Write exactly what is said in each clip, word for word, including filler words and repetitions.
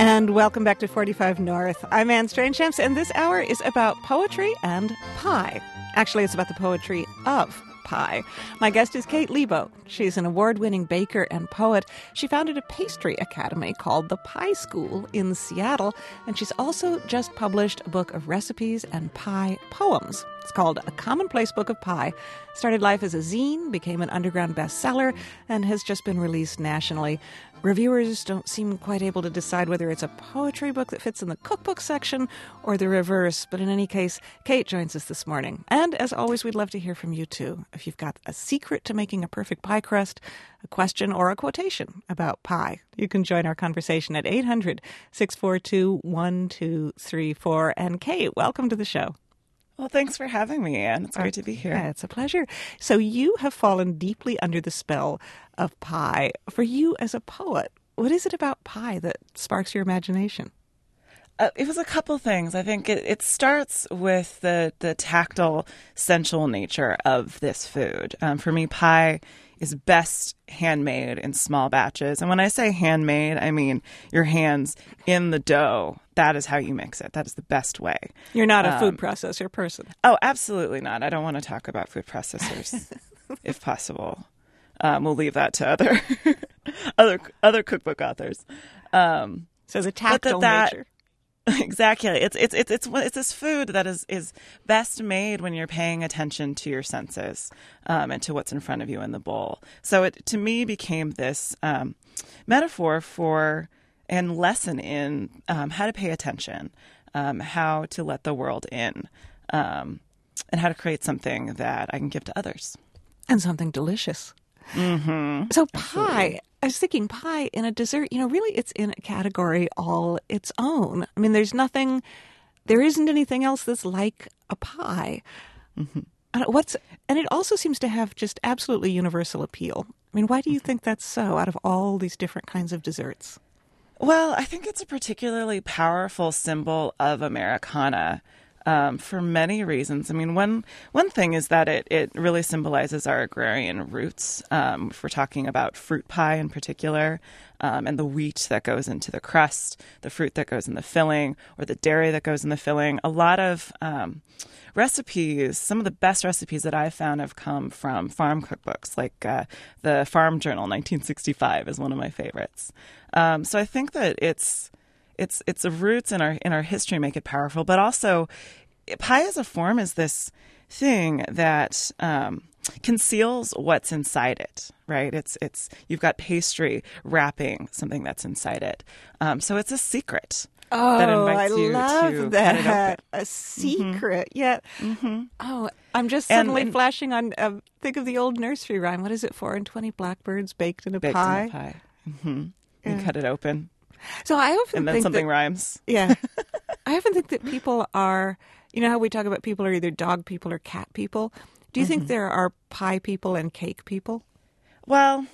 And welcome back to forty-five North. I'm Anne Strangehamps, and this hour is about poetry and pie. Actually, it's about the poetry of pie. My guest is Kate Lebo. She's an award-winning baker and poet. She founded a pastry academy called the Pie School in Seattle, and she's also just published a book of recipes and pie poems. It's called A Commonplace Book of Pie. Started life as a zine, became an underground bestseller, and has just been released nationally. Reviewers don't seem quite able to decide whether it's a poetry book that fits in the cookbook section or the reverse. But in any case, Kate joins us this morning. And as always, we'd love to hear from you, too. If you've got a secret to making a perfect pie crust, a question or a quotation about pie, you can join our conversation at eight hundred, six four two, one two three four. And Kate, welcome to the show. Well, thanks for having me, Anne. It's great to be here. Yeah, it's a pleasure. So you have fallen deeply under the spell of pie. For you as a poet, what is it about pie that sparks your imagination? Uh, it was a couple things. I think it, it starts with the, the tactile, sensual nature of this food. Um, for me, pie is best handmade in small batches. And when I say handmade, I mean your hands in the dough. That is how you mix it. That is the best way. You're not a um, food processor person. Oh, absolutely not. I don't want to talk about food processors, if possible. Um, we'll leave that to other other other cookbook authors. Um, so the tactile that, nature. Exactly. It's it's it's it's it's this food that is, is best made when you're paying attention to your senses um, and to what's in front of you in the bowl. So it to me became this um, metaphor for and lesson in um, how to pay attention, um, how to let the world in, um, and how to create something that I can give to others. And something delicious. Mm-hmm. So Absolutely. pie, I was thinking pie in a dessert, you know, really it's in a category all its own. I mean, there's nothing, there isn't anything else that's like a pie. Mm-hmm. And what's, and it also seems to have just absolutely universal appeal. I mean, why do you think that's so out of all these different kinds of desserts? Well, I think it's a particularly powerful symbol of Americana um, for many reasons. I mean, one one thing is that it, it really symbolizes our agrarian roots. Um, if we're talking about fruit pie in particular, um, and the wheat that goes into the crust, the fruit that goes in the filling, or the dairy that goes in the filling. A lot of um, recipes, some of the best recipes that I've found have come from farm cookbooks, like uh, the Farm Journal nineteen sixty-five is one of my favorites. Um, so I think that it's it's it's the roots in our in our history make it powerful, but also pie as a form is this thing that um, conceals what's inside it, right? It's it's you've got pastry wrapping something that's inside it, um, so it's a secret. Oh, that invites I you love to that. cut it open. A secret. Mm-hmm. Yeah. Mm-hmm. Oh, I'm just And- suddenly and- flashing on, uh, think of the old nursery rhyme. What is it? Four and twenty blackbirds baked in a Baked pie. in a pie. Mm-hmm. Yeah. You cut it open, So I often and then think something that, rhymes. yeah, I often think that people are, you know how we talk about people are either dog people or cat people? Do you Mm-hmm. think there are pie people and cake people? Well,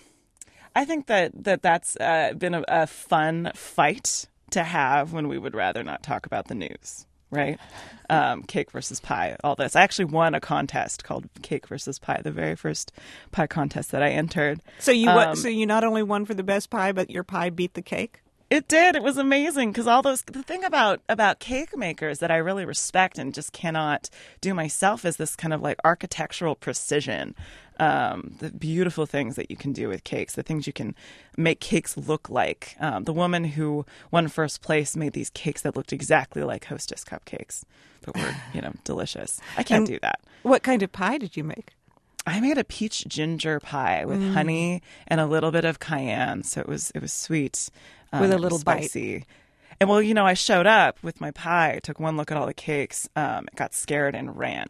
I think that, that that's uh, been a, a fun fight to have when we would rather not talk about the news, right? Um, cake versus pie, all this. I actually won a contest called Cake versus Pie, the very first pie contest that I entered. So you Um, um, so you not only won for the best pie, but your pie beat the cake? It did. It was amazing because all those the thing about about cake makers that I really respect and just cannot do myself is this kind of like architectural precision. Um, the beautiful things that you can do with cakes, the things you can make cakes look like. Um, the woman who won first place made these cakes that looked exactly like Hostess cupcakes, but were, you know, delicious. I can't And do that. What kind of pie did you make? I made a peach ginger pie with Mm. honey and a little bit of cayenne, so it was it was sweet um, With a it was little bite. spicy. And well, you know, I showed up with my pie, took one look at all the cakes, um, got scared and ran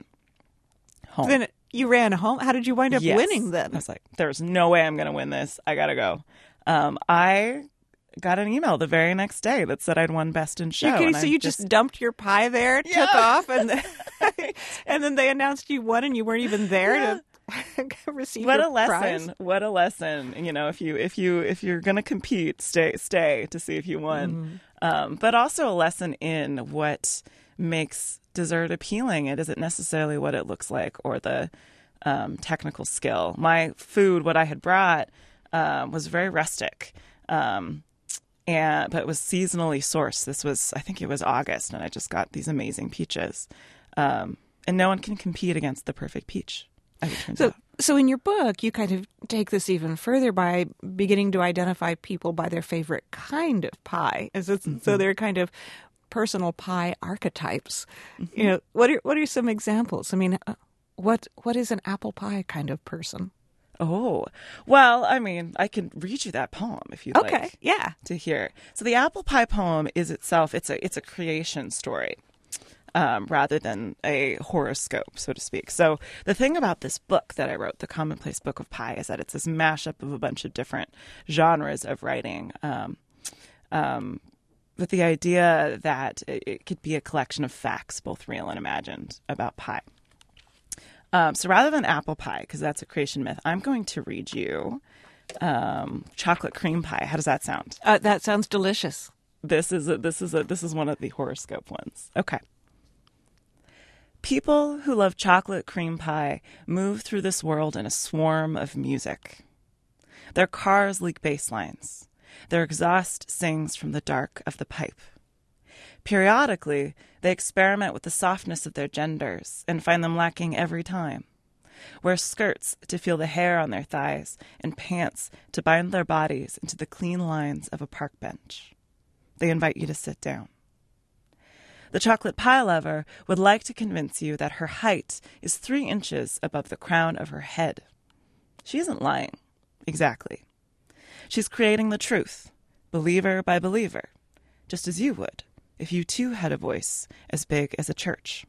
home. Then you ran home. How did you wind up Yes. winning I then? was like, "There's no way I'm going to win this. I gotta go." Um, I got an email the very next day that said I'd won Best in Show. You're kidding? and So I you just, dumped your pie there, Yeah. took off, and then, and then they announced you won, and you weren't even there Yeah. to receive What your a lesson! prize? What a lesson! You know, if you if you if you're gonna compete, stay stay to see if you won. Um, but also a lesson in what makes dessert appealing. It isn't necessarily what it looks like or the um, technical skill. My food, what I had brought, um, was very rustic. Um, and but it was seasonally sourced. This was, I think it was August, and I just got these amazing peaches. Um, and no one can compete against the perfect peach, as it turns So, out. so in your book, you kind of take this even further by beginning to identify people by their favorite kind of pie. As it's, Mm-hmm. So they're kind of personal pie archetypes. Mm-hmm. You know, what are what are some examples? I mean, uh, what what is an apple pie kind of person? Oh, well, I mean, I can read you that poem if you'd Okay, like yeah. to hear. So the apple pie poem is itself, it's a it's a creation story. Um, rather than a horoscope, so to speak. So the thing about this book that I wrote, The Commonplace Book of Pie, is that it's this mashup of a bunch of different genres of writing, um, um, with the idea that it, it could be a collection of facts, both real and imagined, about pie. Um, so rather than apple pie, because that's a creation myth, I'm going to read you um, chocolate cream pie. How does that sound? Uh, that sounds delicious. This is a, this is a, this is one of the horoscope ones. Okay. People who love chocolate cream pie move through this world in a swarm of music. Their cars leak bass lines. Their exhaust sings from the dark of the pipe. Periodically, they experiment with the softness of their genders and find them lacking every time. Wear skirts to feel the hair on their thighs and pants to bind their bodies into the clean lines of a park bench. They invite you to sit down. The chocolate pie lover would like to convince you that her height is three inches above the crown of her head. She isn't lying. Exactly. She's creating the truth, believer by believer, just as you would if you too had a voice as big as a church.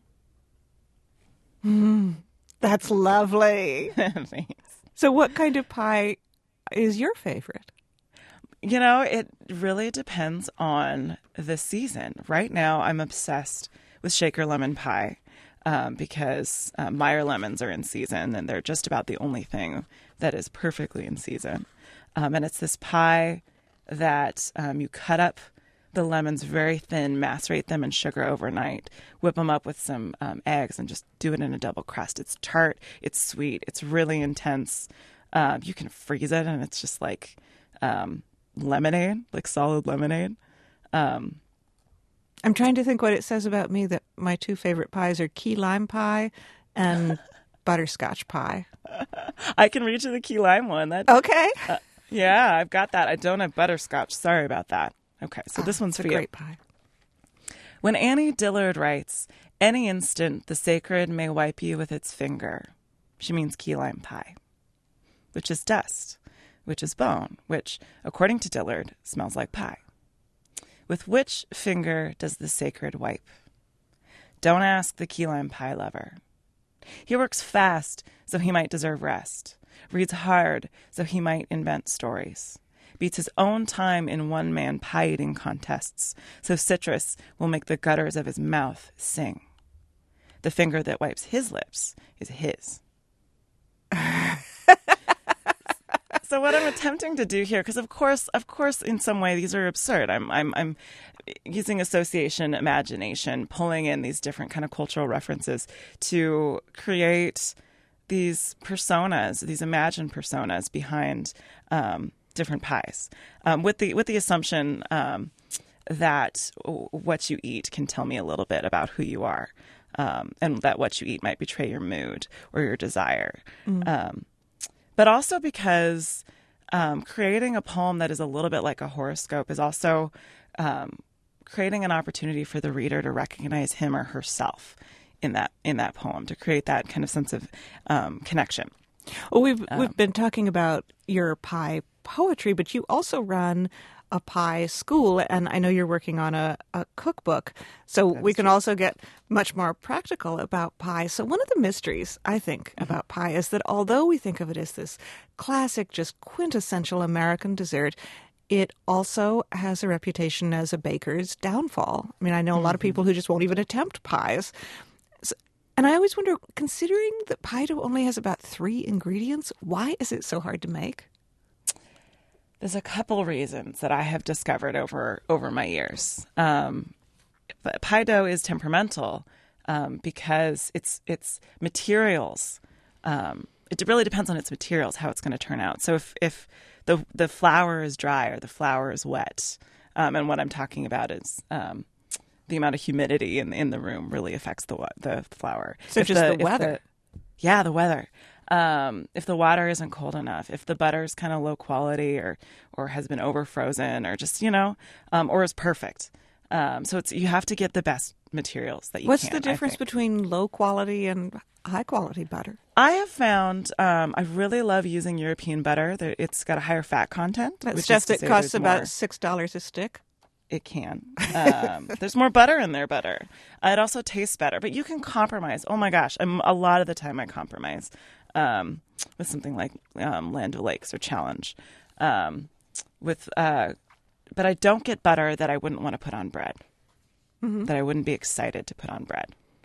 Mm, that's lovely. Thanks. So what kind of pie is your favorite? You know, it really depends on the season. Right now, I'm obsessed with shaker lemon pie um, because uh, Meyer lemons are in season, and they're just about the only thing that is perfectly in season. Um, and it's this pie that um, you cut up the lemons very thin, macerate them in sugar overnight, whip them up with some um, eggs, and just do it in a double crust. It's tart, it's sweet, it's really intense. Uh, you can freeze it, and it's just like... Um, lemonade, like solid lemonade. Um, I'm trying to think what it says about me that my two favorite pies are key lime pie and butterscotch pie. I can reach you the key lime one. That Okay. uh, yeah, I've got that. I don't have butterscotch. Sorry about that. Okay, so this Oh, one's it's for a you. great pie. When Annie Dillard writes, "Any instant the sacred may wipe you with its finger," she means key lime pie, which is dust, which is bone, which, according to Dillard, smells like pie. With which finger does the sacred wipe? Don't ask the key lime pie lover. He works fast so he might deserve rest, reads hard so he might invent stories, beats his own time in one-man pie-eating contests so citrus will make the gutters of his mouth sing. The finger that wipes his lips is his. So what I'm attempting to do here, because of course, of course, in some way these are absurd. I'm, I'm, I'm using association, imagination, pulling in these different kind of cultural references to create these personas, these imagined personas behind um, different pies, um, with the with the assumption um, that what you eat can tell me a little bit about who you are, um, and that what you eat might betray your mood or your desire. Mm. Um, But also because um, creating a poem that is a little bit like a horoscope is also um, creating an opportunity for the reader to recognize him or herself in that in that poem, to create that kind of sense of um, connection. Well, we've Um, we've been talking about your pie poetry, but you also run a pie school, and I know you're working on a, a cookbook, so we can true. also get much more practical about pie. So one of the mysteries, I think, mm-hmm. about pie is that although we think of it as this classic, just quintessential American dessert, it also has a reputation as a baker's downfall. I mean, I know mm-hmm. a lot of people who just won't even attempt pies. So, and I always wonder, considering that pie dough only has about three ingredients, why is it so hard to make? There's a couple reasons that I have discovered over over my years. Um, but pie dough is temperamental um, because it's it's materials. Um, it really depends on its materials how it's going to turn out. So if if the the flour is dry or the flour is wet, Um, and what I'm talking about is um, the amount of humidity in in the room really affects the wa- the flour. So If just the if weather. Yeah, the weather. Um, if the water isn't cold enough, if the butter is kind of low quality or or has been over frozen or just, you know, um, or is perfect. Um, so it's you have to get the best materials that you What's can. the difference I think. between low quality and high quality butter? I have found um, I really love using European butter. There- It's got a higher fat content. That's which is just to it say costs there's about more. six dollars a stick. It can. Um, there's more butter in their butter. Uh, it also tastes better, but you can compromise. Oh my gosh, I'm, a lot of the time I compromise um, with something like um, Land O'Lakes or Challenge. Um, with, uh, but I don't get butter that I wouldn't want to put on bread. Mm-hmm. That I wouldn't be excited to put on bread,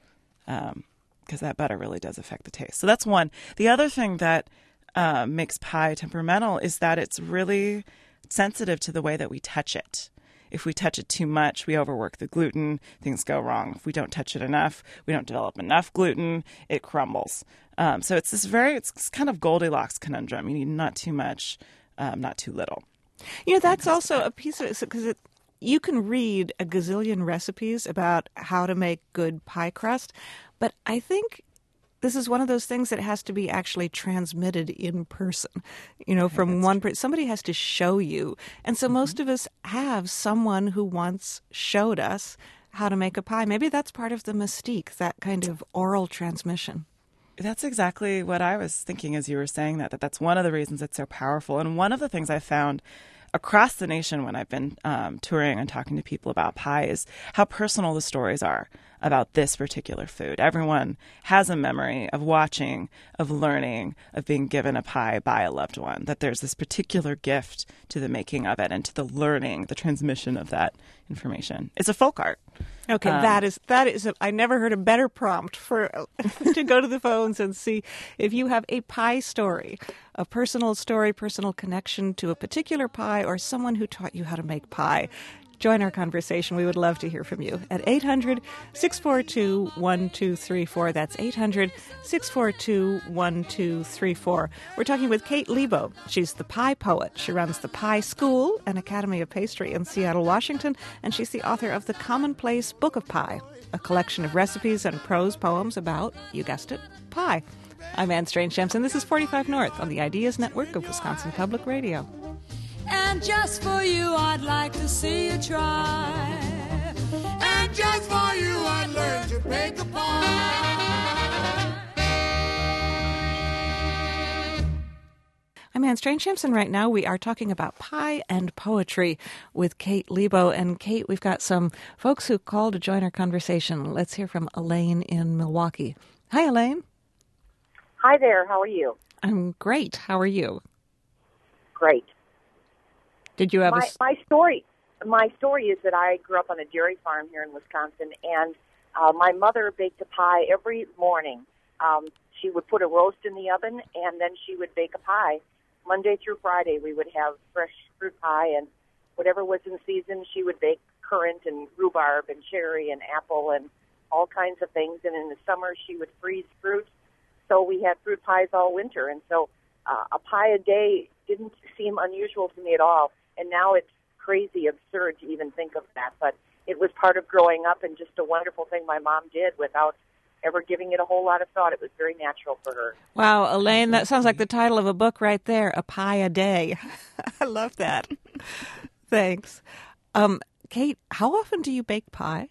because that butter really does affect the taste. So that's one. The other thing that uh, makes pie temperamental is that it's really sensitive to the way that we touch it. If we touch it too much, we overwork the gluten, things go wrong. If we don't touch it enough, we don't develop enough gluten, it crumbles. Um, so it's this very, it's kind of Goldilocks conundrum. You need not too much, um, not too little. You know, that's also a piece of it, because it, you can read a gazillion recipes about how to make good pie crust, but I think this is one of those things that has to be actually transmitted in person, you know, from one person. Somebody has to show you. And so mm-hmm. most of us have someone who once showed us how to make a pie. Maybe that's part of the mystique, that kind of oral transmission. That's exactly what I was thinking as you were saying that, that that's one of the reasons it's so powerful. And one of the things I found across the nation when I've been um, touring and talking to people about pie is how personal the stories are about this particular food. Everyone has a memory of watching, of learning, of being given a pie by a loved one, that there's this particular gift to the making of it and to the learning, the transmission of that information. It's a folk art. Okay, um, that is that is. A, I never heard a better prompt for to go to the phones and see if you have a pie story, a personal story, personal connection to a particular pie, or someone who taught you how to make pie. Join our conversation. We would love to hear from you at eight hundred, six four two, one two three four. That's eight hundred, six four two, one two three four. We're talking with Kate Lebo. She's the pie poet. She runs the Pie School, an Academy of Pastry in Seattle, Washington, and she's the author of The Commonplace Book of Pie, a collection of recipes and prose poems about, you guessed it, pie. I'm Anne Strange-Shemps, and this is forty-five North on the Ideas Network of Wisconsin Public Radio. And just for you, I'd like to see you try. And just for you, I'd learn to bake a pie. I'm Anne Strange-Shemps, and right now we are talking about pie and poetry with Kate Lebo. And Kate, we've got some folks who called to join our conversation. Let's hear from Elaine in Milwaukee. Hi, Elaine. Hi there. How are you? I'm great. How are you? Great. Did you have my, a... my story? My story is that I grew up on a dairy farm here in Wisconsin, and uh, my mother baked a pie every morning. Um, she would put a roast in the oven, and then she would bake a pie. Monday through Friday, we would have fresh fruit pie, and whatever was in season, she would bake currant and rhubarb and cherry and apple and all kinds of things. And in the summer, she would freeze fruit. So we had fruit pies all winter, and so uh, a pie a day didn't seem unusual to me at all. And now it's crazy absurd to even think of that. But it was part of growing up and just a wonderful thing my mom did without ever giving it a whole lot of thought. It was very natural for her. Wow, Elaine, that sounds like the title of a book right there, A Pie a Day. I love that. Thanks. Um, Kate, how often do you bake pie?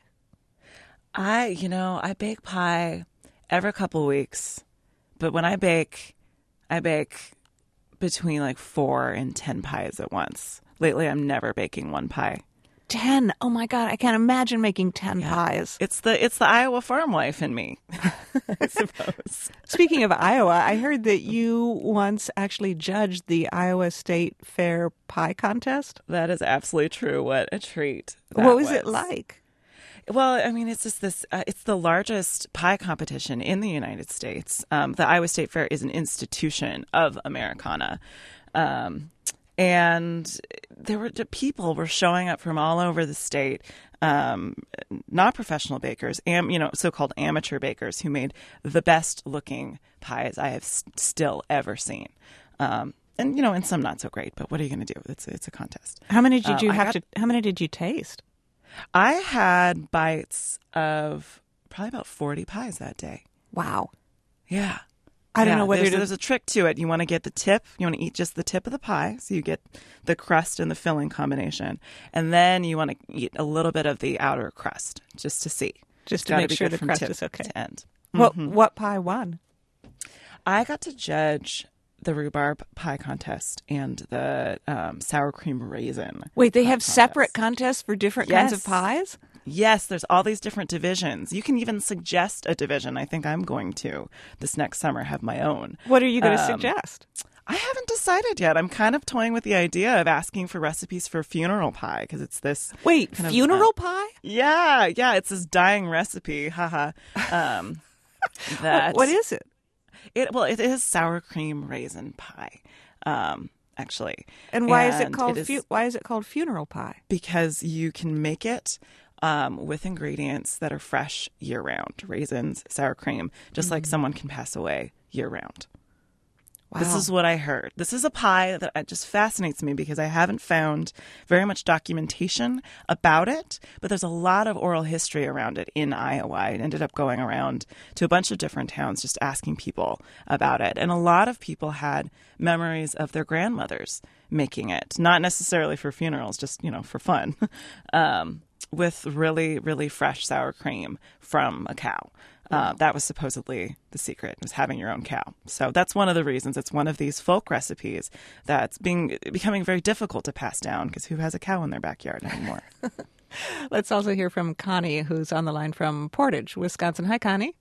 I, you know, I bake pie every couple weeks. But when I bake, I bake between like four and ten pies at once. Lately, I'm never baking one pie. Ten? Oh my God, I can't imagine making ten yeah. pies. It's the it's the Iowa farm wife in me, I suppose. Speaking of Iowa, I heard that you once actually judged the Iowa State Fair pie contest. That is absolutely true. What a treat. That what was, was it like? Well, I mean, it's just this, uh, it's the largest pie competition in the United States. Um, the Iowa State Fair is an institution of Americana. Um, and there were people were showing up from all over the state, um, not professional bakers, am, you know, so-called amateur bakers who made the best looking pies I have s- still ever seen. Um, and, you know, and some not so great, but what are you going to do? It's, it's a contest. How many did Um, you I have got- to, how many did you taste? I had bites of probably about forty pies that day. Wow. Yeah. I don't Yeah, know whether there's, to, there's a trick to it. You want to get the tip. You want to eat just the tip of the pie, so you get the crust and the filling combination, and then you want to eat a little bit of the outer crust just to see, just It's to gotta make be sure good the from crust tip is okay. to end. What, Mhm. what pie won? I got to judge the rhubarb pie contest and the um, sour cream raisin. Wait, they pie have separate contest. contests for different kinds of Yes. pies? Yes, there's all these different divisions. You can even suggest a division. I think I'm going to this next summer have my own. What are you going to Um, suggest? I haven't decided yet. I'm kind of toying with the idea of asking for recipes for funeral pie because it's this. Wait, kind of, funeral uh, pie? Yeah, yeah, it's this dying recipe. Haha. Um, that What is it? it? Well, it is sour cream raisin pie. Um, actually, And why is it And called is fu- why is it called funeral pie? because you can make it um, with ingredients that are fresh year round. Raisins, sour cream, just like someone can pass away year round. Wow. This is what I heard. This is a pie that it just fascinates me because I haven't found very much documentation about it, but there's a lot of oral history around it in Iowa. I ended up going around to a bunch of different towns just asking people about it. And a lot of people had memories of their grandmothers making it, not necessarily for funerals, just, you know, for fun, um, with really, really fresh sour cream from a cow. Uh, that was supposedly the secret, was having your own cow. So that's one of the reasons. It's one of these folk recipes that's being becoming very difficult to pass down because who has a cow in their backyard anymore? Let's also hear from Connie, who's on the line from Portage, Wisconsin. Hi, Connie.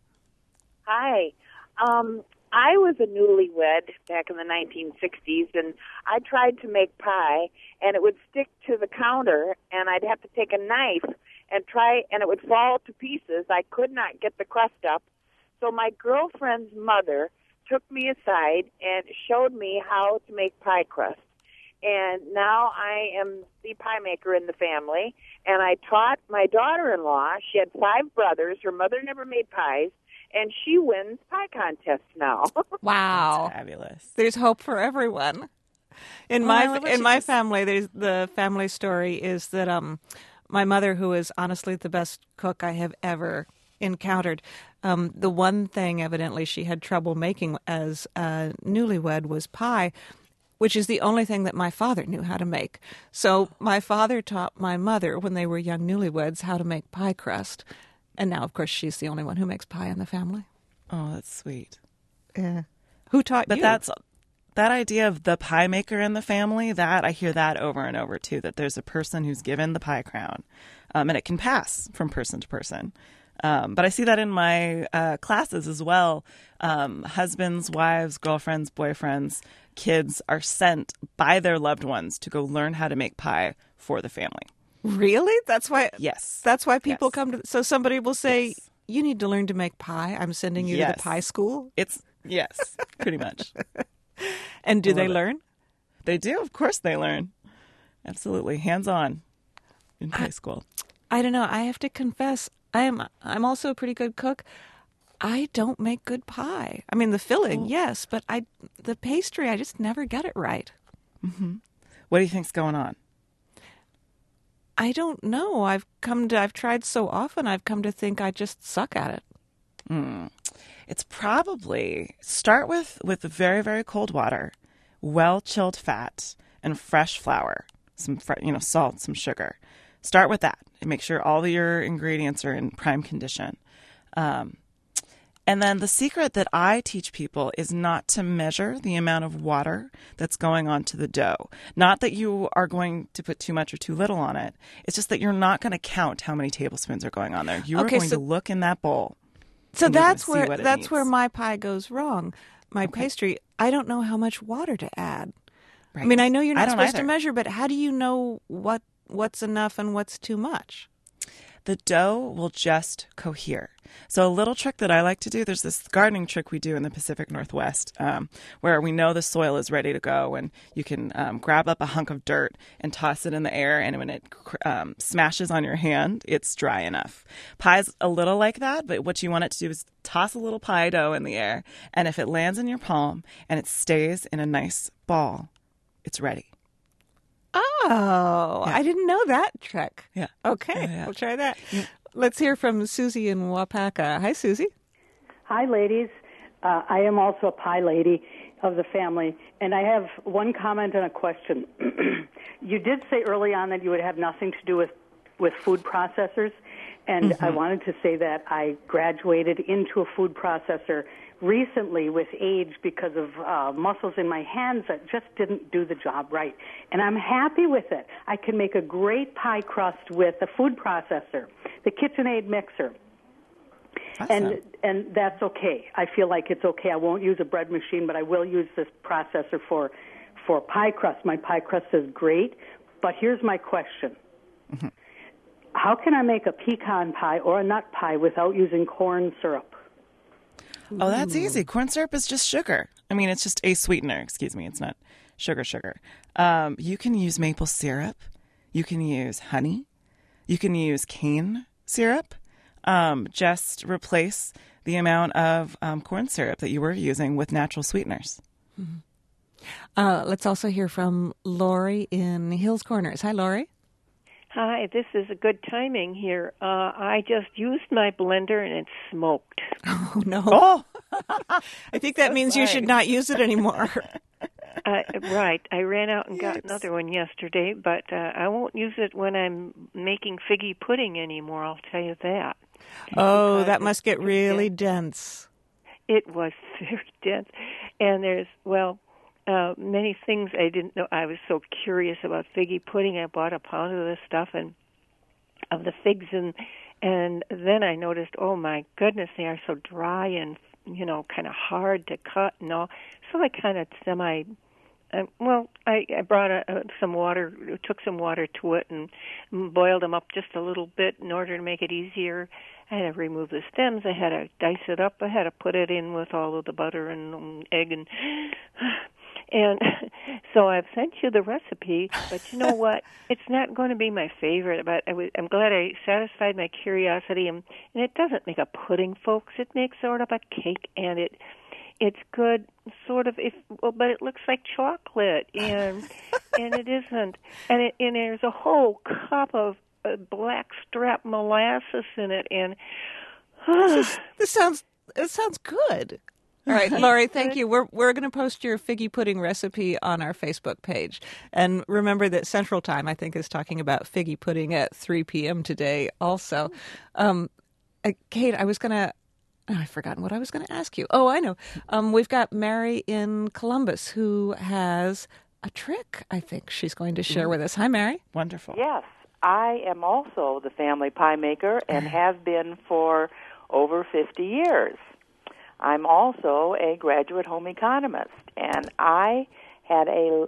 Hi. Um, I was a newlywed back in the nineteen sixties, and I tried to make pie, and it would stick to the counter, and I'd have to take a knife and try, and it would fall to pieces. I could not get the crust up. So my girlfriend's mother took me aside and showed me how to make pie crust. And now I am the pie maker in the family, and I taught my daughter-in-law. She had five brothers. Her mother never made pies, and she wins pie contests now. Wow. Fabulous. There's hope for everyone. In Well, I my love what in you my just- family, there's the family story is that um, my mother, who is honestly the best cook I have ever encountered, um, the one thing evidently she had trouble making as a newlywed was pie, which is the only thing that my father knew how to make. So my father taught my mother when they were young newlyweds how to make pie crust, and now of course she's the only one who makes pie in the family. Oh, that's sweet. Yeah. Who taught But you? that's that idea of the pie maker in the family, that I hear that over and over too, that there's a person who's given the pie crown, um, and it can pass from person to person. Um, but I see that in my uh, classes as well. Um, husbands, wives, girlfriends, boyfriends, kids are sent by their loved ones to go learn how to make pie for the family. Really? That's why. Yes. That's why people Yes. come to. So somebody will say, Yes. "You need to learn to make pie. I'm sending you to Yes. the pie school." It's, yes, pretty much. And do I they love it. learn? They do. Of course they learn. Absolutely. Hands on in high school. I don't know. I have to confess, I am. I'm also a pretty good cook. I don't make good pie. I mean, the filling, yes, but I, the pastry, I just never get it right. What do you think's going on? I don't know. I've come to. I've tried so often. I've come to think I just suck at it. It's probably start with with very very cold water, well chilled fat, and fresh flour, some fre- you know salt, some sugar. Start with that and make sure all of your ingredients are in prime condition. Um, and then the secret that I teach people is not to measure the amount of water that's going onto the dough. Not that you are going to put too much or too little on it. It's just that you're not going to count how many tablespoons are going on there. You are Okay, going so- to look in that bowl. So And you're gonna that's see where what it that's needs. where my pie goes wrong. My pastry, I don't know how much water to add. I Right. mean, I know you're I not don't supposed to either. measure, but how do you know what what's enough and what's too much? the dough will just cohere. So a little trick that I like to do, there's this gardening trick we do in the Pacific Northwest um, where we know the soil is ready to go, and you can um, grab up a hunk of dirt and toss it in the air, and when it um, smashes on your hand, it's dry enough. Pie's a little like that, but what you want it to do is toss a little pie dough in the air, and if it lands in your palm and it stays in a nice ball, it's ready. Oh, Yeah. I didn't know that trick. Yeah. Okay, Yeah, yeah. we'll try that. Let's hear from Susie in Wapaka. Hi, Susie. Hi, ladies. Uh, I am also a pie lady of the family, and I have one comment and a question. You did say early on that you would have nothing to do with, with food processors, and Mm-hmm. I wanted to say that I graduated into a food processor recently with age because of uh, muscles in my hands that just didn't do the job right. And I'm happy with it. I can make a great pie crust with a food processor, the KitchenAid mixer. Awesome. And and that's okay. I feel like it's okay. I won't use a bread machine, but I will use this processor for for pie crust. My pie crust is great, but here's my question. Mm-hmm. How can I make a pecan pie or a nut pie without using corn syrup? Oh, that's easy. Corn syrup is just sugar. I mean, it's just a sweetener. Excuse me. It's not sugar, sugar. Um, you can use maple syrup. You can use honey. You can use cane syrup. Um, just replace the amount of um, corn syrup that you were using with natural sweeteners. Uh, let's also hear from Lori in Hills Corners. Hi, Lori. Hi, this is a good timing here. Uh, I just used my blender and it smoked. Oh, no. Oh, I think that means you should not use it anymore. Uh, right, I ran out and got Yikes. another one yesterday, but uh, I won't use it when I'm making figgy pudding anymore, I'll tell you that. Oh, Because that must get it's- really dense. It was very dense. And there's, well, uh, many things I didn't know. I was so curious about figgy pudding. I bought a pound of this stuff and of the figs, and and then I noticed, oh my goodness, they are so dry and, you know, kind of hard to cut and all. So I kind of semi, uh, well, I, I brought a, uh, some water, took some water to it and boiled them up just a little bit in order to make it easier. I had to remove the stems. I had to dice it up. I had to put it in with all of the butter and um, egg and and so I've sent you the recipe. But you know what? It's not going to be my favorite. But I was, I'm glad I satisfied my curiosity. And, and it doesn't make a pudding, folks. It makes sort of a cake, and it it's good, sort of. If well, but it looks like chocolate, and and it isn't. And it and there's a whole cup of uh, black strap molasses in it, and This, this sounds it sounds good. All right, Lori, thank you. We're we're going to post your figgy pudding recipe on our Facebook page. And remember that Central Time, I think, is talking about figgy pudding at three p.m. today also. Um, uh, Kate, I was going to, oh, I've forgotten what I was going to ask you. Oh, I know. Um, we've got Mary in Columbus who has a trick, I think she's going to share with us. Hi, Mary. wonderful. Yes, I am also the family pie maker and have been for over fifty years. I'm also a graduate home economist, and I had a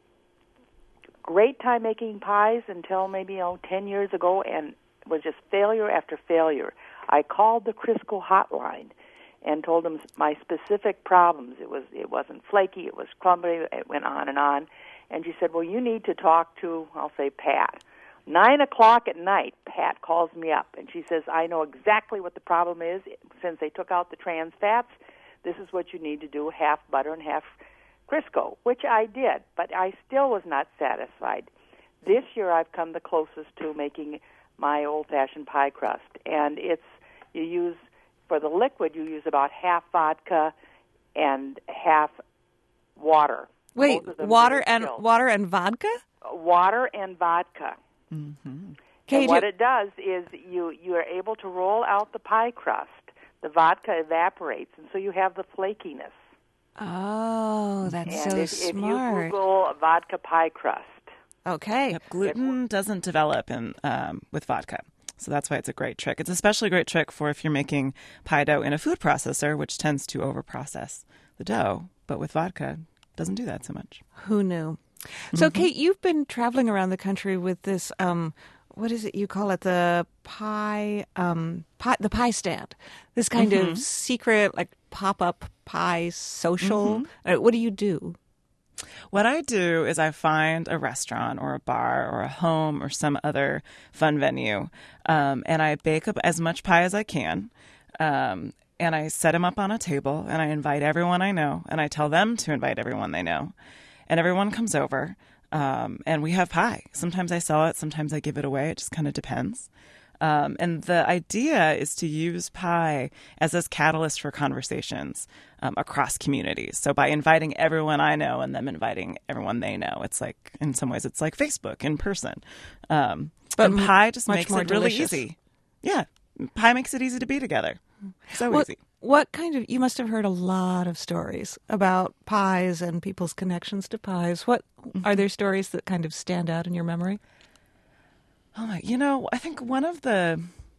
great time making pies until maybe oh, ten years ago, and it was just failure after failure. I called the Crisco hotline and told them my specific problems. It was it wasn't flaky, it was crumbly, it went on and on. And she said, well, you need to talk to, I'll say, Pat. Nine o'clock at night, Pat calls me up, and she says, I know exactly what the problem is. Since they took out the trans fats, this is what you need to do, half butter and half Crisco, which I did, but I still was not satisfied. This year I've come the closest to making my old-fashioned pie crust, and it's, you use, for the liquid, you use about half vodka and half water. Wait, Both of them water very and chilled. water and vodka? Water and vodka. Mm-hmm. Kate, And what you- it does is you you are able to roll out the pie crust. The vodka evaporates, and so you have the flakiness. Oh, that's And so if, if you smart. Google vodka pie crust, Okay. Yep, gluten doesn't develop in um, with vodka. So that's why it's a great trick. It's especially a great trick for if you're making pie dough in a food processor, which tends to overprocess the dough. But with vodka, it doesn't do that so much. Who knew? So, Kate, you've been traveling around the country with this um, what is it you call it? The pie, um, pie the pie stand. This kind Mm-hmm. of secret, like pop-up pie social. Mm-hmm. Uh, What do you do? What I do is I find a restaurant or a bar or a home or some other fun venue, um, and I bake up as much pie as I can, um, and I set them up on a table, and I invite everyone I know, and I tell them to invite everyone they know, and everyone comes over, um, and we have pie. Sometimes I sell it, sometimes I give it away. It just kind of depends. Um, and the idea is to use pie as this catalyst for conversations um, across communities. So by inviting everyone I know and them inviting everyone they know, it's like, in some ways, it's like Facebook in person. Um, But and m- pie just much makes more it really delicious. easy. Yeah, pie makes it easy to be together. So What, easy. what kind of, you must have heard a lot of stories about pies and people's connections to pies. What Mm-hmm. are there stories that kind of stand out in your memory? Oh my! You know, I think one of the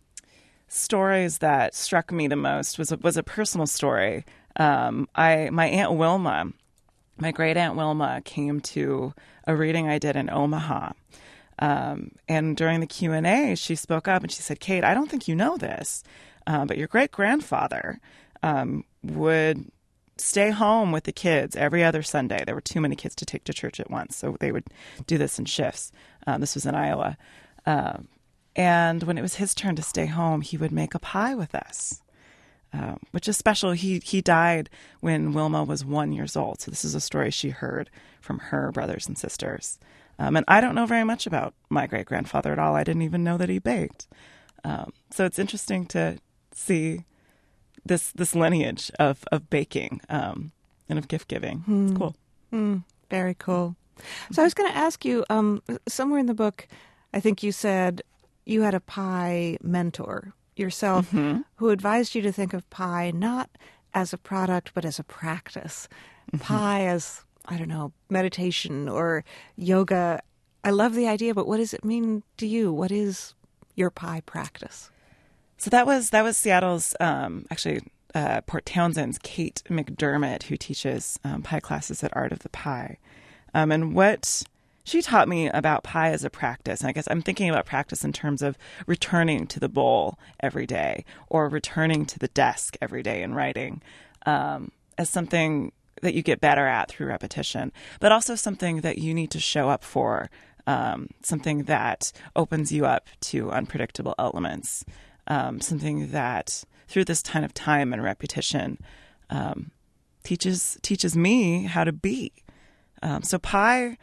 stories that struck me the most was a, was a personal story. Um, I my Aunt Wilma, my great Aunt Wilma, came to a reading I did in Omaha, um, and during the Q and A, she spoke up and she said, "Kate, I don't think you know this, uh, but your great grandfather um, would." Stay home with the kids every other Sunday. There were too many kids to take to church at once, so they would do this in shifts. Um, this was in Iowa. Um, and when it was his turn to stay home, he would make a pie with us, um, which is special. He he died when Wilma was one years old, so this is a story she heard from her brothers and sisters. Um, and I don't know very much about my great-grandfather at all. I didn't even know that he baked. Um, so it's interesting to see this this lineage of, of baking um, and of gift giving. Hmm. It's cool. Mm, very cool. So I was going to ask you, um, somewhere in the book, I think you said you had a pie mentor yourself Mm-hmm. who advised you to think of pie not as a product, but as a practice. Mm-hmm. Pie as, I don't know, meditation or yoga. I love the idea, but what does it mean to you? What is your pie practice? So that was that was Seattle's um, actually uh, Port Townsend's Kate McDermott, who teaches um, pie classes at Art of the Pie, um, and what she taught me about pie as a practice. And I guess I'm thinking about practice in terms of returning to the bowl every day or returning to the desk every day and writing um, as something that you get better at through repetition, but also something that you need to show up for, um, something that opens you up to unpredictable elements. Um, something that through this kind of time and repetition um, teaches teaches me how to be. Um, so pie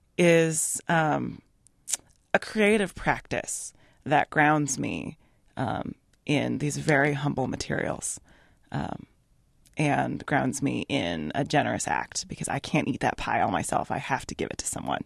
is um, a creative practice that grounds me um, in these very humble materials um, and grounds me in a generous act because I can't eat that pie all myself. I have to give it to someone.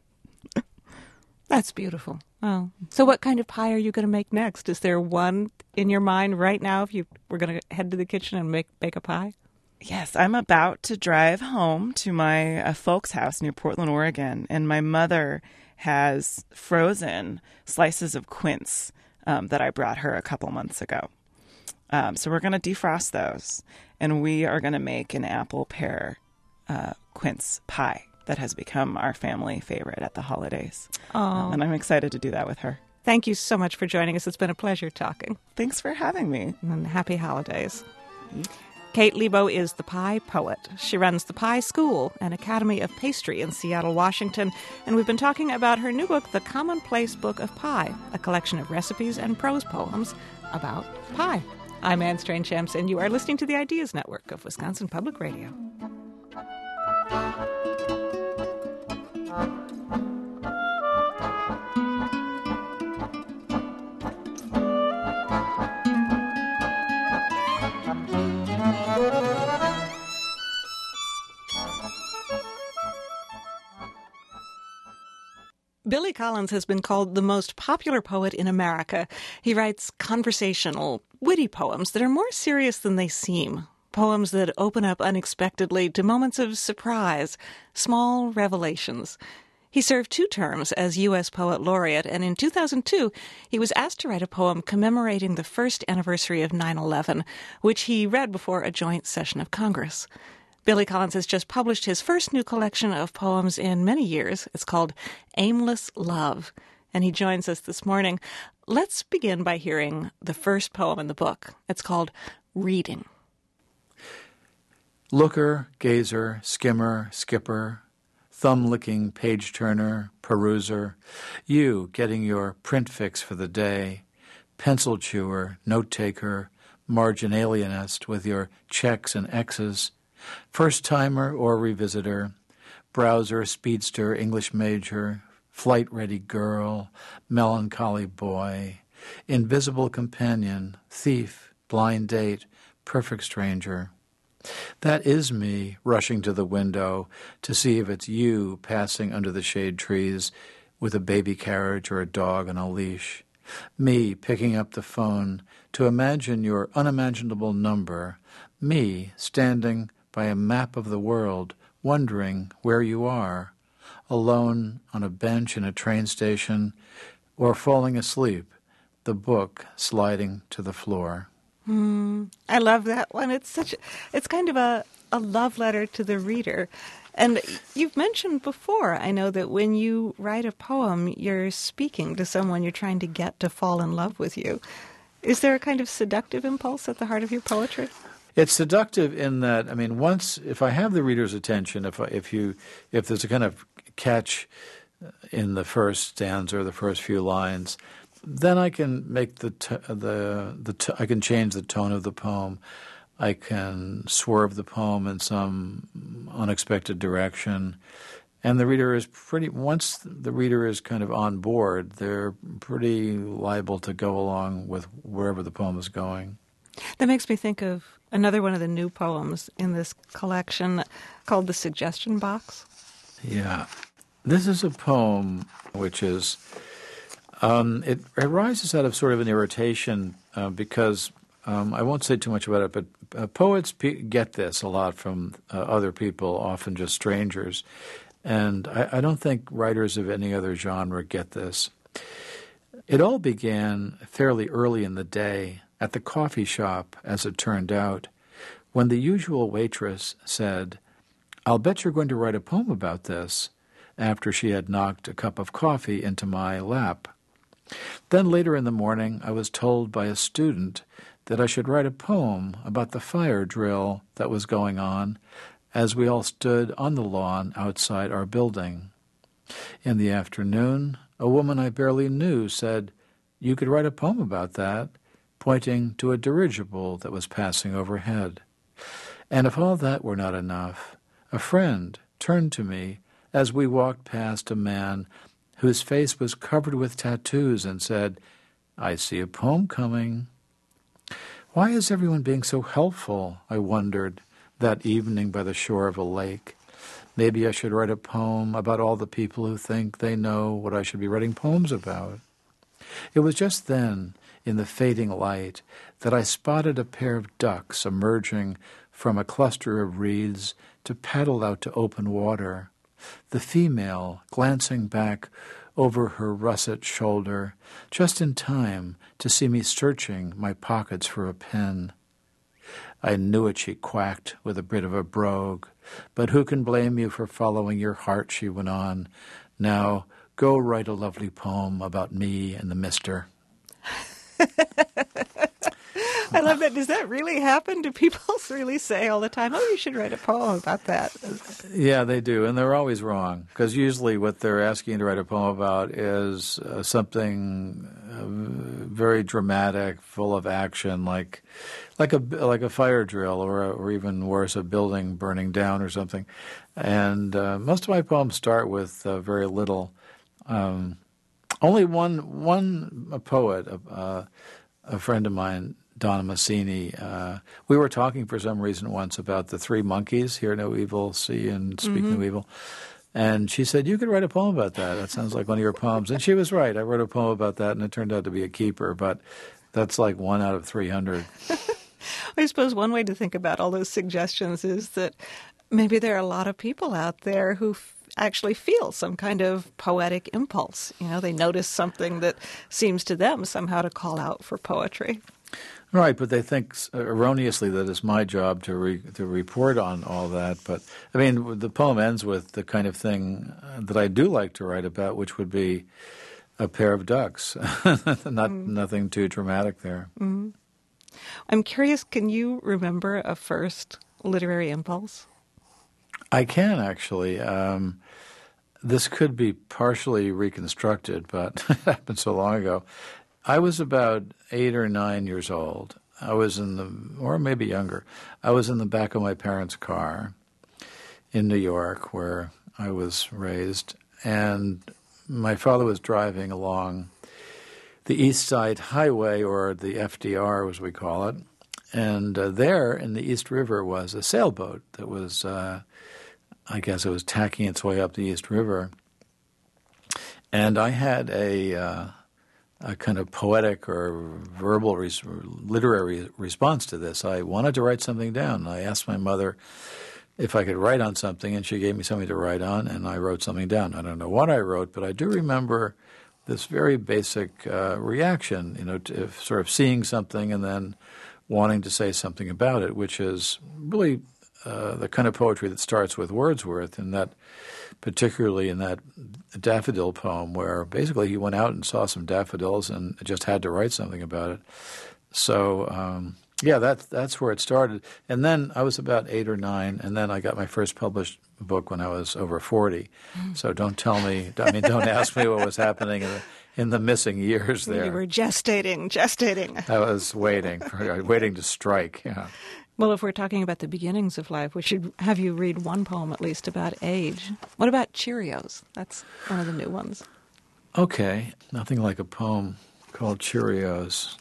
That's beautiful. Oh, so what kind of pie are you going to make next? Is there one in your mind right now if you were going to head to the kitchen and make bake a pie? Yes, I'm about to drive home to my uh, folks' house near Portland, Oregon, and my mother has frozen slices of quince um, that I brought her a couple months ago. Um, so we're going to defrost those, and we are going to make an apple pear uh, quince pie that has become our family favorite at the holidays. Um, and I'm excited to do that with her. Thank you so much for joining us. It's been a pleasure talking. Thanks for having me. And happy holidays. Kate Lebo is the pie poet. She runs the Pie School, an academy of pastry in Seattle, Washington. And we've been talking about her new book, The Commonplace Book of Pie, a collection of recipes and prose poems about pie. I'm Anne Strange-Shams, and you are listening to the Ideas Network of Wisconsin Public Radio. Billy Collins has been called the most popular poet in America. He writes conversational, witty poems that are more serious than they seem. Poems that open up unexpectedly to moments of surprise, small revelations. He served two terms as U S Poet Laureate, and in two thousand two, he was asked to write a poem commemorating the first anniversary of nine eleven, which he read before a joint session of Congress. Billy Collins has just published his first new collection of poems in many years. It's called Aimless Love. and he joins us this morning. Let's begin by hearing the first poem in the book. It's called Reading. Looker, gazer, skimmer, skipper, thumb-licking page-turner, peruser, you getting your print fix for the day, pencil chewer, note-taker, marginalianist with your checks and X's, first-timer or revisitor, browser, speedster, English major, flight-ready girl, melancholy boy, invisible companion, thief, blind date, perfect stranger. That is me rushing to the window to see if it's you passing under the shade trees with a baby carriage or a dog on a leash. Me picking up the phone to imagine your unimaginable number. Me standing by a map of the world, wondering where you are, alone on a bench in a train station, or falling asleep, the book sliding to the floor. Mm, I love that one. It's such a, it's kind of a, a love letter to the reader. And you've mentioned before, I know, that when you write a poem, you're speaking to someone you're trying to get to fall in love with you. Is there a kind of seductive impulse at the heart of your poetry? It's seductive in that, I mean, once, if I have the reader's attention, if I, if you, if there's a kind of catch in the first stanza or the first few lines, then I can make the t- the the t- I can change the tone of the poem. I can swerve the poem in some unexpected direction, and the reader is pretty. Once the reader is kind of on board, they're pretty liable to go along with wherever the poem is going. That makes me think of another one of the new poems in this collection called "The Suggestion Box." Yeah, this is a poem which is. Um, it arises out of sort of an irritation uh, because um, I won't say too much about it, but uh, poets pe- get this a lot from uh, other people, often just strangers, and I, I don't think writers of any other genre get this. It all began fairly early in the day at the coffee shop, as it turned out, when the usual waitress said, "I'll bet you're going to write a poem about this," after she had knocked a cup of coffee into my lap. Then later in the morning, I was told by a student that I should write a poem about the fire drill that was going on as we all stood on the lawn outside our building. In the afternoon, a woman I barely knew said, "You could write a poem about that," pointing to a dirigible that was passing overhead. And if all that were not enough, a friend turned to me as we walked past a man whose face was covered with tattoos and said, "I see a poem coming." Why is everyone being so helpful, I wondered, that evening by the shore of a lake. Maybe I should write a poem about all the people who think they know what I should be writing poems about. It was just then, in the fading light, that I spotted a pair of ducks emerging from a cluster of reeds to paddle out to open water. The female glancing back over her russet shoulder, just in time to see me searching my pockets for a pen. I knew it, she quacked with a bit of a brogue. "But who can blame you for following your heart," she went on. "Now, go write a lovely poem about me and the mister." I love that. Does that really happen? Do people really say all the time, "Oh, you should write a poem about that"? Yeah, they do, and they're always wrong, because usually what they're asking you to write a poem about is uh, something uh, very dramatic, full of action, like like a like a fire drill, or a, or even worse, a building burning down or something. And uh, most of my poems start with uh, very little. Um, only one one a poet, uh, a friend of mine, Donna Massini, uh, we were talking for some reason once about the three monkeys, hear no evil, see and speak mm-hmm. no evil. And she said, "You could write a poem about that. That sounds like one of your poems." And she was right. I wrote a poem about that, and it turned out to be a keeper, but that's like one out of three hundred. I suppose one way to think about all those suggestions is that maybe there are a lot of people out there who f- actually feel some kind of poetic impulse. You know, they notice something that seems to them somehow to call out for poetry. Right, but they think erroneously that it's my job to re, to report on all that. But, I mean, the poem ends with the kind of thing that I do like to write about, which would be a pair of ducks. Not Mm. nothing too dramatic there. Mm. I'm curious, can you remember a first literary impulse? I can actually. Um, this could be partially reconstructed, but it happened so long ago. I was about eight or nine years old. I was in the, or maybe younger, I was in the back of my parents' car in New York, where I was raised, and my father was driving along the East Side Highway, or the F D R as we call it, and uh, there in the East River was a sailboat that was, uh, I guess it was tacking its way up the East River, and I had a, uh, a kind of poetic or verbal, res- literary response to this. I wanted to write something down. I asked my mother if I could write on something, and she gave me something to write on, and I wrote something down. I don't know what I wrote, but I do remember this very basic uh, reaction, you know, to sort of seeing something and then wanting to say something about it, which is really uh, the kind of poetry that starts with Wordsworth, and that particularly in that daffodil poem where basically he went out and saw some daffodils and just had to write something about it. So, um, yeah, that's that's where it started. And then I was about eight or nine, and then I got my first published book when I was over forty. So don't tell me, I mean, don't ask me what was happening in the, in the missing years there. You were gestating, gestating. I was waiting, for, waiting to strike, yeah. Well, if we're talking about the beginnings of life, we should have you read one poem at least about age. What about Cheerios? That's one of the new ones. Okay, nothing like a poem called Cheerios.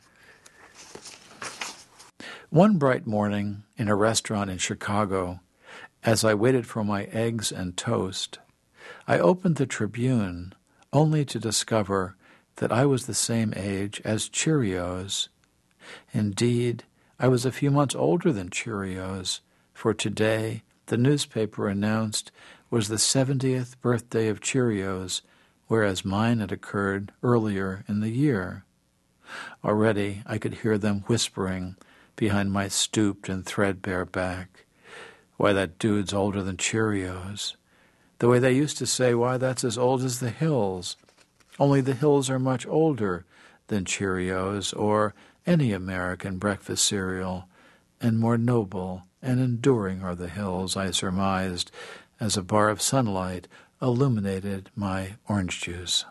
One bright morning in a restaurant in Chicago, as I waited for my eggs and toast, I opened the Tribune only to discover that I was the same age as Cheerios. Indeed, I was a few months older than Cheerios, for today, the newspaper announced, was the seventieth birthday of Cheerios, whereas mine had occurred earlier in the year. Already I could hear them whispering behind my stooped and threadbare back, "Why, that dude's older than Cheerios." The way they used to say, "Why, that's as old as the hills." Only the hills are much older than Cheerios or any American breakfast cereal, and more noble and enduring are the hills, I surmised, as a bar of sunlight illuminated my orange juice.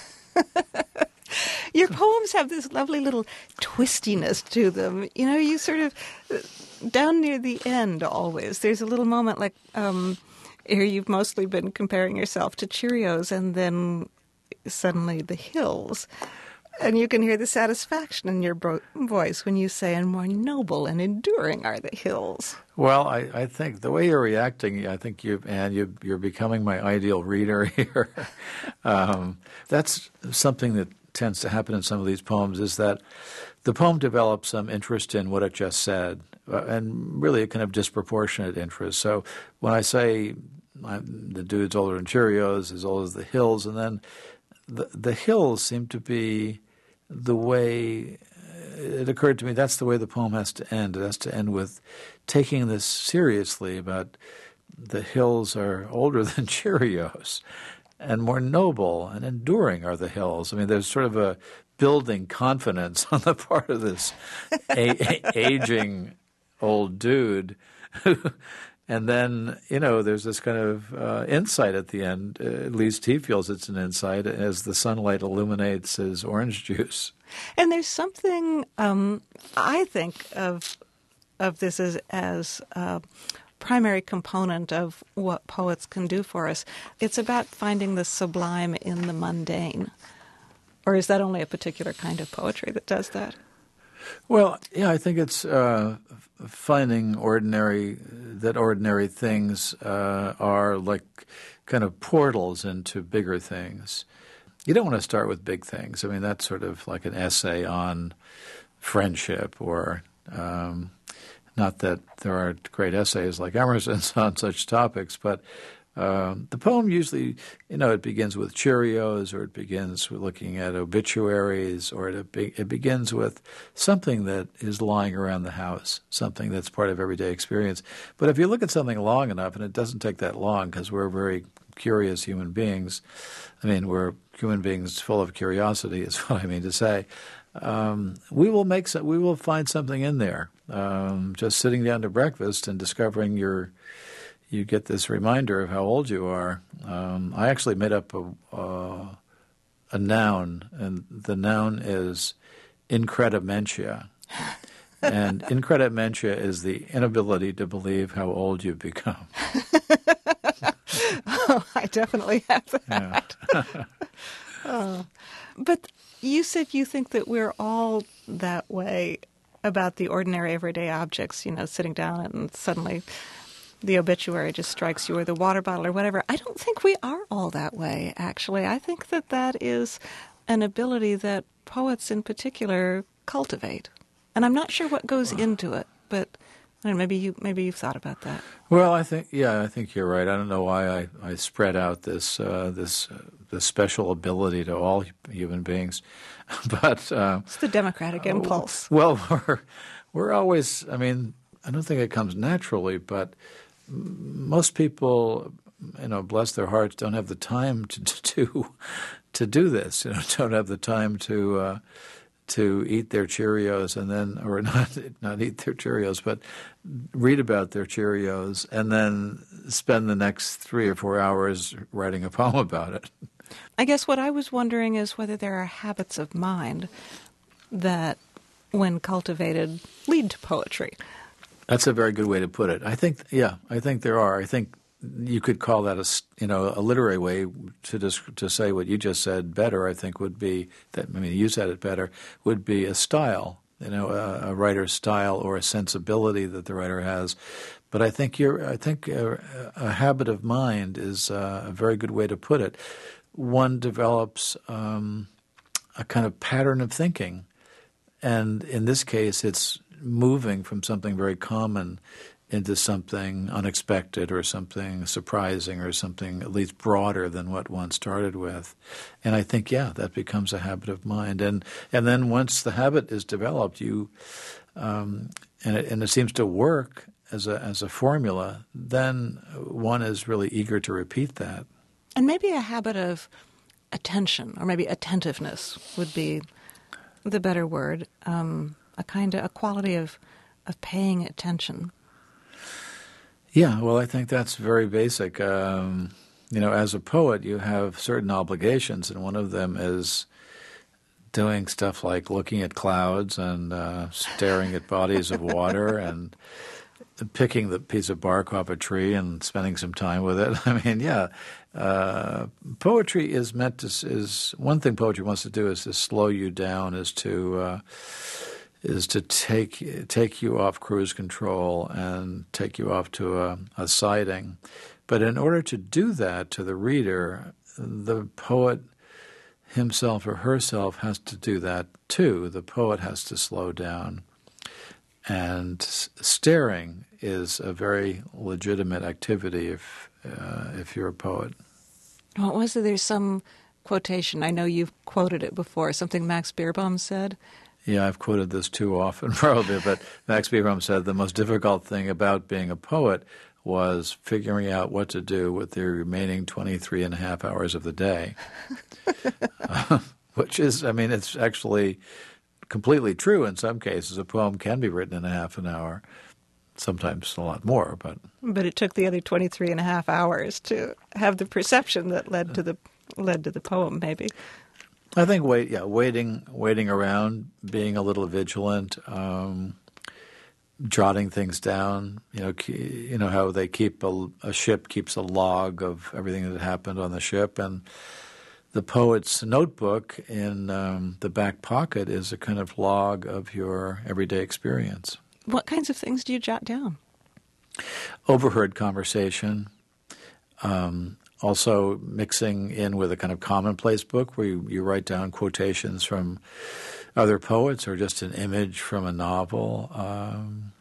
Your poems have this lovely little twistiness to them. You know, you sort of, down near the end always, there's a little moment like, um, here you've mostly been comparing yourself to Cheerios, and then suddenly the hills. And you can hear the satisfaction in your bro- voice when you say, "And more noble and enduring are the hills." Well, I, I think the way you're reacting, I think you and you, you're becoming my ideal reader here. um, that's something that tends to happen in some of these poems, is that the poem develops some interest in what it just said, uh, and really a kind of disproportionate interest. So when I say I'm, the dude's older than Cheerios, as old as the hills, and then the, the hills seem to be the way it occurred to me that's the way the poem has to end. It has to end with taking this seriously about the hills are older than Cheerios, and more noble and enduring are the hills. I mean, there's sort of a building confidence on the part of this a- a- aging old dude. And then, you know, there's this kind of uh, insight at the end. Uh, at least he feels it's an insight as the sunlight illuminates his orange juice. And there's something, um, I think, of of this as, as a primary component of what poets can do for us. It's about finding the sublime in the mundane. Or is that only a particular kind of poetry that does that? Well, yeah, I think it's uh, finding ordinary, that ordinary things uh, are like kind of portals into bigger things. You don't want to start with big things. I mean, that's sort of like an essay on friendship, or um, not that there aren't great essays like Emerson's on such topics, but Um, the poem usually, you know, it begins with Cheerios, or it begins with looking at obituaries, or it, be, it begins with something that is lying around the house, something that's part of everyday experience. But if you look at something long enough, and it doesn't take that long because we're very curious human beings. I mean, we're human beings full of curiosity is what I mean to say. Um, we will make some, we will find something in there. Um, just sitting down to breakfast and discovering your, you get this reminder of how old you are. Um, I actually made up a, uh, a noun, and the noun is incredimentia. And incredimentia is the inability to believe how old you've become. Oh, I definitely have that. Yeah. Oh. But you said you think that we're all that way about the ordinary everyday objects, you know, sitting down and suddenly the obituary just strikes you, or the water bottle or whatever. I don't think we are all that way, actually. I think that that is an ability that poets in particular cultivate. And I'm not sure what goes into it, but I don't know, maybe you maybe you've thought about that. Well, I think yeah, I think you're right. I don't know why I, I spread out this uh, this uh, this special ability to all human beings, but uh, it's the democratic uh, impulse. Well, we're we're always. I mean, I don't think it comes naturally, but most people, you know, bless their hearts, don't have the time to to to do this. You know, don't have the time to. Uh, to eat their Cheerios and then, or not not eat their Cheerios, but read about their Cheerios and then spend the next three or four hours writing a poem about it. I guess what I was wondering is whether there are habits of mind that, when cultivated, lead to poetry. That's a very good way to put it. I think, yeah, I think there are. I think you could call that a, you know, a literary way to just, to say what you just said better, I think would be that, I mean, you said it better, would be a style, you know, a, a writer's style or a sensibility that the writer has. But I think you're, I think a, a habit of mind is a very good way to put it. One develops um, a kind of pattern of thinking. And in this case, it's moving from something very common into something unexpected or something surprising or something at least broader than what one started with. And I think, yeah, that becomes a habit of mind. And and then once the habit is developed, you um, and it, and it seems to work as a as a formula, then one is really eager to repeat that. And maybe a habit of attention, or maybe attentiveness would be the better word, um, a kind of a quality of of paying attention. Yeah, well, I think that's very basic. Um, you know, as a poet, you have certain obligations, and one of them is doing stuff like looking at clouds and uh, staring at bodies of water and picking the piece of bark off a tree and spending some time with it. I mean, yeah, uh, poetry is meant to is one thing poetry wants to do is to slow you down, is to uh, is to take take you off cruise control and take you off to a, a siding. But in order to do that to the reader, the poet himself or herself has to do that too. The poet has to slow down. And staring is a very legitimate activity if uh, if you're a poet. What was it? There's some quotation. I know you've quoted it before. Something Max Beerbohm said. Yeah, I've quoted this too often, probably, but Max Beerbohm said the most difficult thing about being a poet was figuring out what to do with the remaining twenty-three and a half hours of the day, uh, which is, I mean, it's actually completely true in some cases. A poem can be written in a half an hour, sometimes a lot more. But but it took the other twenty-three and a half hours to have the perception that led to the led to the poem, maybe. I think wait, yeah, waiting, waiting around, being a little vigilant, um, jotting things down. You know, you know how they keep a, a ship keeps a log of everything that happened on the ship, and the poet's notebook in um, the back pocket is a kind of log of your everyday experience. What kinds of things do you jot down? Overheard conversation. Um, Also mixing in with a kind of commonplace book where you, you write down quotations from other poets or just an image from a novel, um,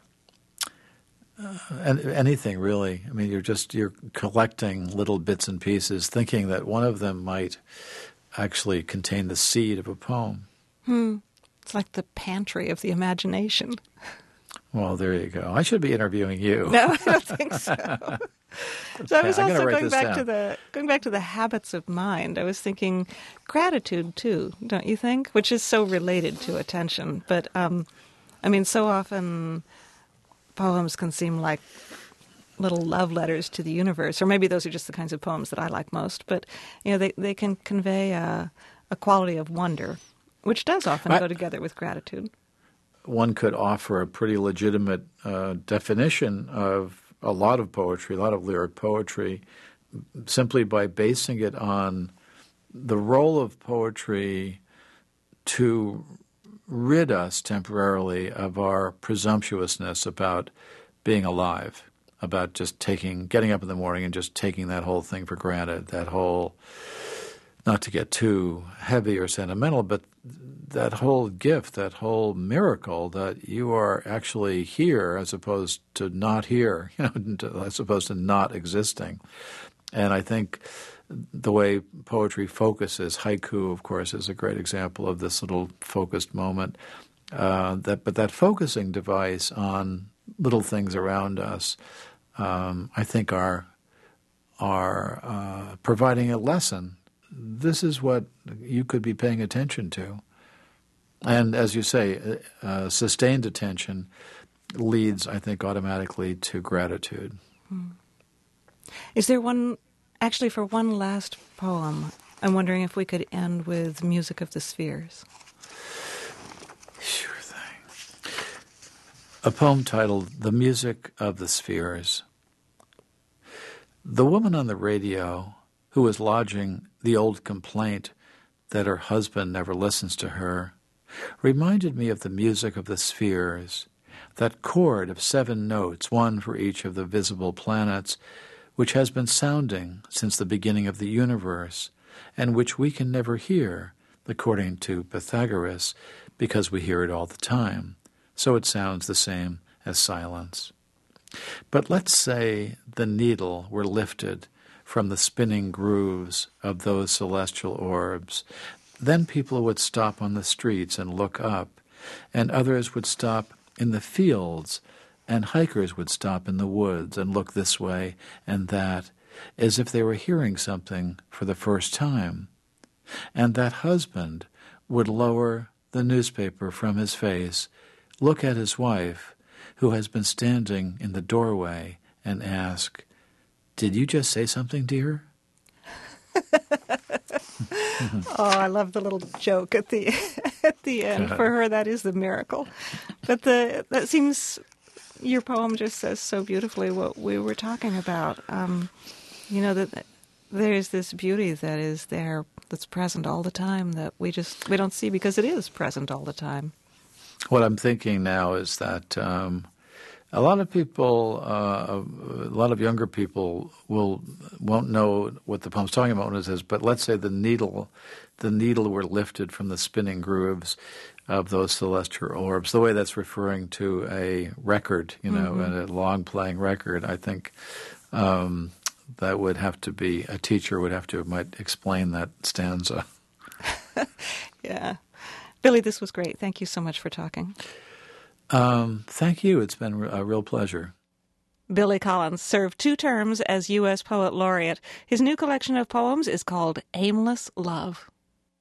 uh, and anything really. I mean, you're just you're collecting little bits and pieces, thinking that one of them might actually contain the seed of a poem. Hmm. It's like the pantry of the imagination. Well, there you go. I should be interviewing you. No, I don't think so. So I was I'm gonna also write going this back down. to the going back to the habits of mind. I was thinking gratitude too, don't you think? Which is so related to attention. But um, I mean, so often poems can seem like little love letters to the universe, or maybe those are just the kinds of poems that I like most. But you know, they they can convey a, a quality of wonder, which does often I- go together with gratitude. One could offer a pretty legitimate uh, definition of a lot of poetry, a lot of lyric poetry, simply by basing it on the role of poetry to rid us temporarily of our presumptuousness about being alive, about just taking, getting up in the morning and just taking that whole thing for granted, that whole, not to get too heavy or sentimental, but that whole gift, that whole miracle that you are actually here as opposed to not here, you know, as opposed to not existing. And I think the way poetry focuses, haiku, of course, is a great example of this little focused moment. Uh, that, but that focusing device on little things around us, um, I think, are are uh, providing a lesson. This is what you could be paying attention to. And as you say, uh, sustained attention leads, I think, automatically to gratitude. Hmm. Is there one, actually for one last poem, I'm wondering if we could end with Music of the Spheres. Sure thing. A poem titled The Music of the Spheres. The woman on the radio who was lodging the old complaint that her husband never listens to her reminded me of the music of the spheres, that chord of seven notes, one for each of the visible planets, which has been sounding since the beginning of the universe, and which we can never hear, according to Pythagoras, because we hear it all the time, so it sounds the same as silence. But let's say the needle were lifted from the spinning grooves of those celestial orbs. Then people would stop on the streets and look up, and others would stop in the fields, and hikers would stop in the woods and look this way and that, as if they were hearing something for the first time. And that husband would lower the newspaper from his face, look at his wife, who has been standing in the doorway, and ask, "Did you just say something, dear?" Oh, I love the little joke at the at the end. For her, that is the miracle. But the that seems, your poem just says so beautifully what we were talking about. Um, you know, that there's this beauty that is there, that's present all the time, that we just we don't see because it is present all the time. What I'm thinking now is that um, a lot of people, uh, a lot of younger people will won't know what the poem's talking about when it says, but let's say the needle, the needle were lifted from the spinning grooves of those celestial orbs. The way that's referring to a record, you know, Mm-hmm. and a long playing record. I think um, that would have to be a teacher would have to might explain that stanza. Yeah. Billy, this was great. Thank you so much for talking. Um, thank you. It's been a real pleasure. Billy Collins served two terms as U S Poet Laureate. His new collection of poems is called Aimless Love.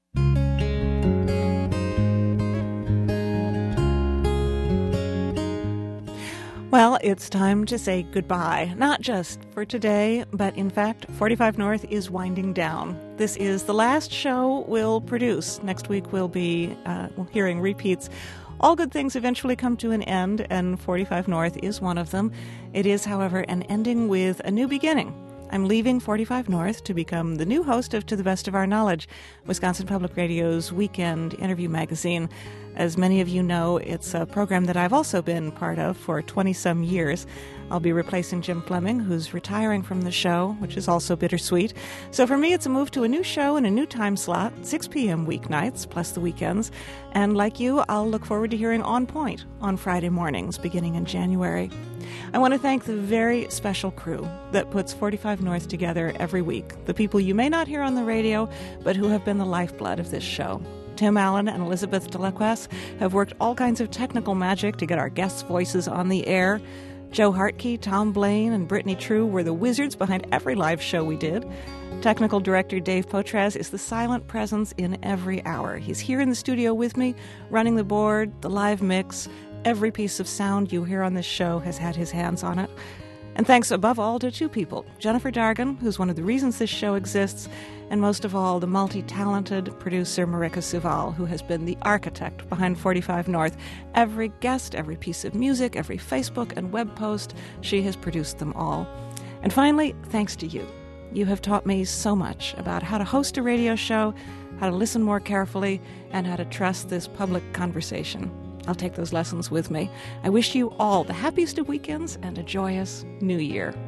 Well, it's time to say goodbye, not just for today, but in fact, forty-five North is winding down. This is the last show we'll produce. Next week we'll be uh, hearing repeats. All good things eventually come to an end, and forty-five North is one of them. It is, however, an ending with a new beginning. I'm leaving forty-five North to become the new host of To the Best of Our Knowledge, Wisconsin Public Radio's weekend interview magazine. As many of you know, it's a program that I've also been part of for twenty-some years. I'll be replacing Jim Fleming, who's retiring from the show, which is also bittersweet. So for me, it's a move to a new show and a new time slot, six p.m. weeknights, plus the weekends. And like you, I'll look forward to hearing On Point on Friday mornings, beginning in January. I want to thank the very special crew that puts forty-five North together every week, the people you may not hear on the radio, but who have been the lifeblood of this show. Tim Allen and Elizabeth Delequas have worked all kinds of technical magic to get our guests' voices on the air. Joe Hartke, Tom Blaine, and Brittany True were the wizards behind every live show we did. Technical director Dave Poitras is the silent presence in every hour. He's here in the studio with me, running the board, the live mix. Every piece of sound you hear on this show has had his hands on it. And thanks above all to two people, Jennifer Dargan, who's one of the reasons this show exists, and most of all, the multi-talented producer Marika Suval, who has been the architect behind forty-five North. Every guest, every piece of music, every Facebook and web post, she has produced them all. And finally, thanks to you. You have taught me so much about how to host a radio show, how to listen more carefully, and how to trust this public conversation. I'll take those lessons with me. I wish you all the happiest of weekends and a joyous new year.